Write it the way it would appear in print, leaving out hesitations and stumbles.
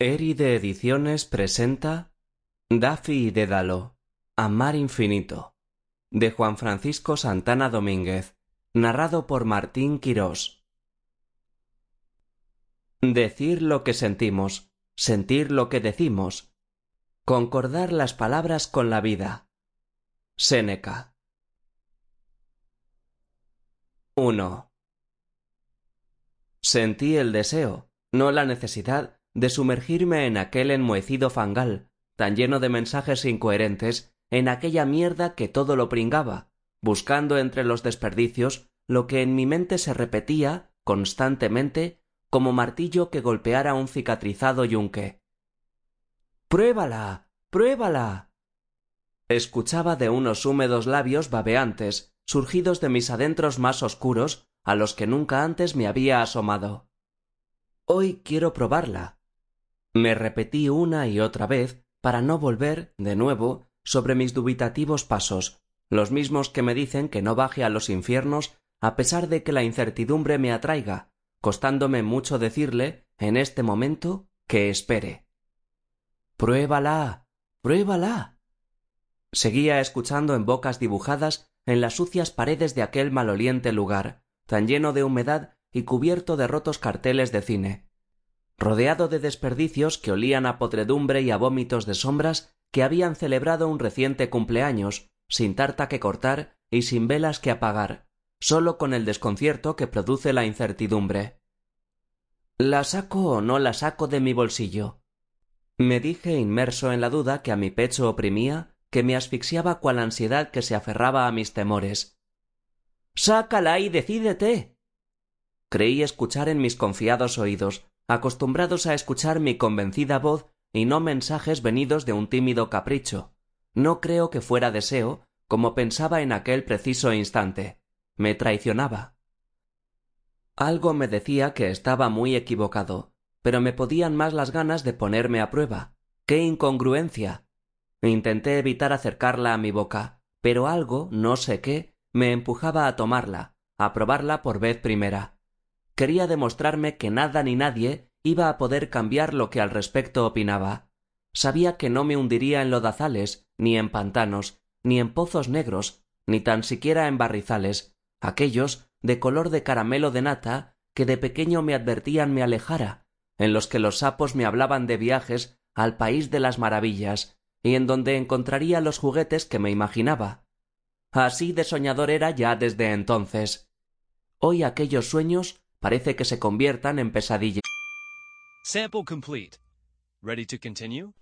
Éride Ediciones presenta Daffy y Dédalo, Amar infinito, de Juan Francisco Santana Domínguez, narrado por Martín Quirós. Decir lo que sentimos, sentir lo que decimos, concordar las palabras con la vida. Séneca. 1. Sentí el deseo, no la necesidad, de sumergirme en aquel enmohecido fangal, tan lleno de mensajes incoherentes, en aquella mierda que todo lo pringaba, buscando entre los desperdicios lo que en mi mente se repetía constantemente como martillo que golpeara un cicatrizado yunque. ¡Pruébala! ¡Pruébala! Escuchaba de unos húmedos labios babeantes, surgidos de mis adentros más oscuros, a los que nunca antes me había asomado. Hoy quiero probarla. Me repetí una y otra vez para no volver, de nuevo, sobre mis dubitativos pasos, los mismos que me dicen que no baje a los infiernos a pesar de que la incertidumbre me atraiga, costándome mucho decirle, en este momento, que espere. ¡Pruébala! ¡Pruébala! Seguía escuchando en bocas dibujadas en las sucias paredes de aquel maloliente lugar, tan lleno de humedad y cubierto de rotos carteles de cine, rodeado de desperdicios que olían a podredumbre y a vómitos de sombras que habían celebrado un reciente cumpleaños, sin tarta que cortar y sin velas que apagar, sólo con el desconcierto que produce la incertidumbre. ¿La saco o no la saco de mi bolsillo? Me dije inmerso en la duda que a mi pecho oprimía, que me asfixiaba cual ansiedad que se aferraba a mis temores. ¡Sácala y decídete! Creí escuchar en mis confiados oídos, acostumbrados a escuchar mi convencida voz y no mensajes venidos de un tímido capricho. No creo que fuera deseo, como pensaba en aquel preciso instante. Me traicionaba. Algo me decía que estaba muy equivocado, pero me podían más las ganas de ponerme a prueba. ¡Qué incongruencia! Intenté evitar acercarla a mi boca, pero algo, no sé qué, me empujaba a tomarla, a probarla por vez primera. Quería demostrarme que nada ni nadie iba a poder cambiar lo que al respecto opinaba. Sabía que no me hundiría en lodazales, ni en pantanos, ni en pozos negros, ni tan siquiera en barrizales, aquellos de color de caramelo de nata que de pequeño me advertían me alejara, en los que los sapos me hablaban de viajes al país de las maravillas, y en donde encontraría los juguetes que me imaginaba. Así de soñador era ya desde entonces. Hoy aquellos sueños parece que se conviertan en pesadillas. Sample complete. Ready to continue?